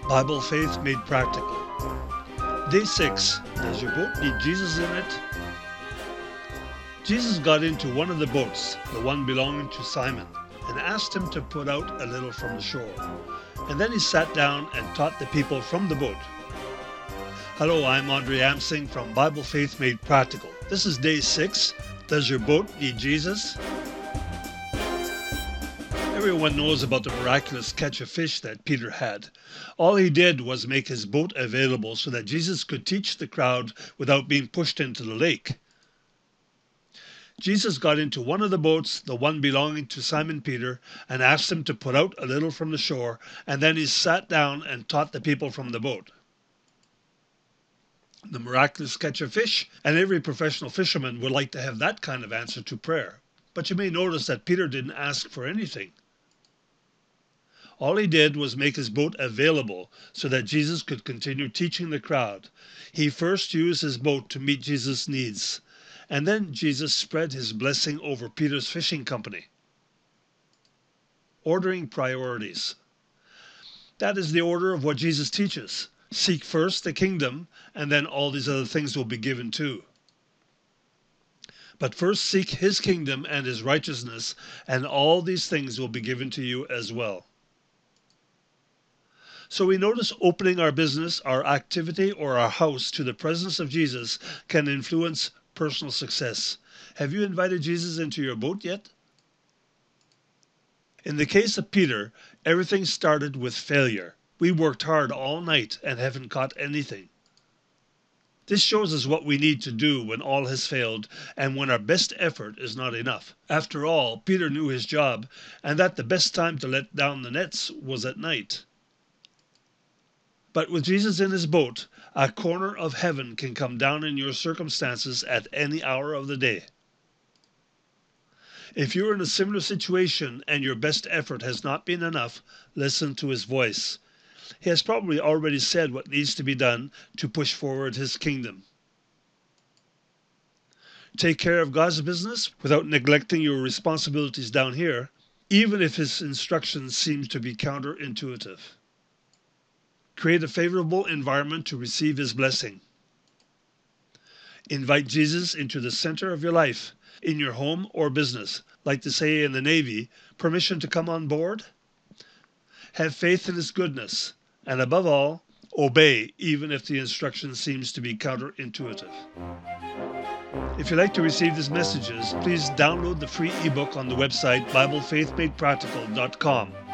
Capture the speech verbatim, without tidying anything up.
Bible Faith Made Practical. Day six. Does your boat need Jesus in it? Jesus got into one of the boats, the one belonging to Simon, and asked him to put out a little from the shore. And then he sat down and taught the people from the boat. Hello, I'm Andre Amsing from Bible Faith Made Practical. This is day six. Does your boat need Jesus? Everyone knows about the miraculous catch of fish that Peter had. All he did was make his boat available so that Jesus could teach the crowd without being pushed into the lake. Jesus got into one of the boats, the one belonging to Simon Peter, and asked him to put out a little from the shore, and then he sat down and taught the people from the boat. The miraculous catch of fish, and every professional fisherman would like to have that kind of answer to prayer. But you may notice that Peter didn't ask for anything. All he did was make his boat available so that Jesus could continue teaching the crowd. He first used his boat to meet Jesus' needs, and then Jesus spread his blessing over Peter's fishing company. Ordering priorities. That is the order of what Jesus teaches. Seek first the kingdom, and then all these other things will be given too. But first seek his kingdom and his righteousness, and all these things will be given to you as well. So we notice opening our business, our activity, or our house to the presence of Jesus can influence personal success. Have you invited Jesus into your boat yet? In the case of Peter, everything started with failure. We worked hard all night and haven't caught anything. This shows us what we need to do when all has failed and when our best effort is not enough. After all, Peter knew his job and that the best time to let down the nets was at night. But with Jesus in his boat, a corner of heaven can come down in your circumstances at any hour of the day. If you're in a similar situation and your best effort has not been enough, listen to his voice. He has probably already said what needs to be done to push forward his kingdom. Take care of God's business without neglecting your responsibilities down here, even if his instructions seem to be counterintuitive. Create a favorable environment to receive his blessing. Invite Jesus into the center of your life, in your home or business. Like to say in the Navy, permission to come on board? Have faith in his goodness, and above all, obey even if the instruction seems to be counterintuitive. If you'd like to receive these messages, please download the free ebook on the website Bible Faith Made Practical dot com.